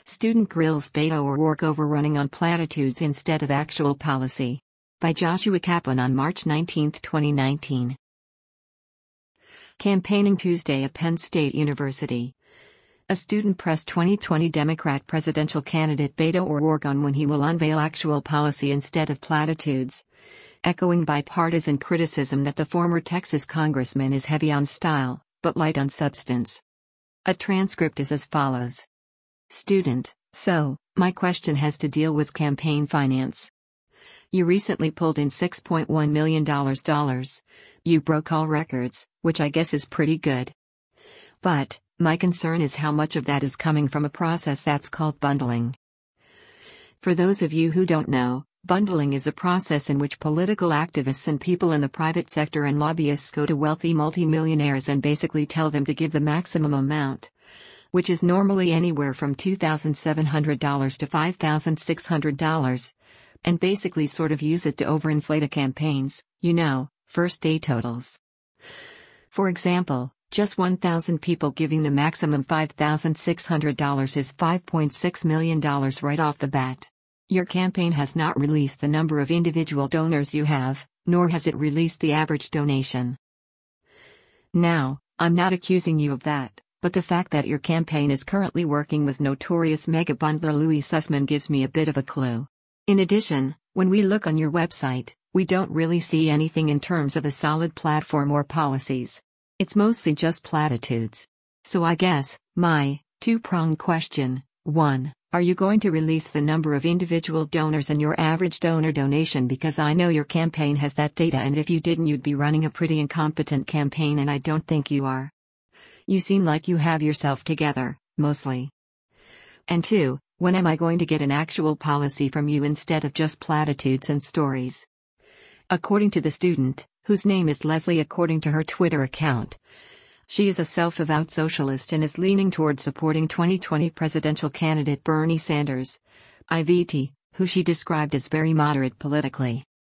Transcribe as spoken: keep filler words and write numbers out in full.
Student grills Beto O'Rourke over running on platitudes instead of actual policy. By Joshua Kaplan on March nineteenth, twenty nineteen. Campaigning Tuesday at Penn State University. A student pressed twenty twenty Democrat presidential candidate Beto O'Rourke on when he will unveil actual policy instead of platitudes, echoing bipartisan criticism that the former Texas congressman is heavy on style, but light on substance. A transcript is as follows. Student: So, my question has to deal with campaign finance. You recently pulled in six point one million dollars. You broke all records, which I guess is pretty good. But, my concern is how much of that is coming from a process that's called bundling. For those of you who don't know, bundling is a process in which political activists and people in the private sector and lobbyists go to wealthy multimillionaires and basically tell them to give the maximum amount, which is normally anywhere from two thousand seven hundred dollars to five thousand six hundred dollars, and basically sort of use it to overinflate a campaign's, you know, first day totals. For example, just one thousand people giving the maximum five thousand six hundred dollars is five point six million dollars right off the bat. Your campaign has not released the number of individual donors you have, nor has it released the average donation. Now, I'm not accusing you of that, but the fact that your campaign is currently working with notorious mega bundler Louis Sussman gives me a bit of a clue. In addition, when we look on your website, we don't really see anything in terms of a solid platform or policies. It's mostly just platitudes. So I guess, my two-pronged question: one, are you going to release the number of individual donors and your average donor donation, because I know your campaign has that data, and if you didn't you'd be running a pretty incompetent campaign, and I don't think you are. You seem like you have yourself together, mostly. And two, when am I going to get an actual policy from you instead of just platitudes and stories? According to the student, whose name is Leslie according to her Twitter account, she is a self-avowed socialist and is leaning toward supporting twenty twenty presidential candidate Bernie Sanders, I V T, who she described as very moderate politically.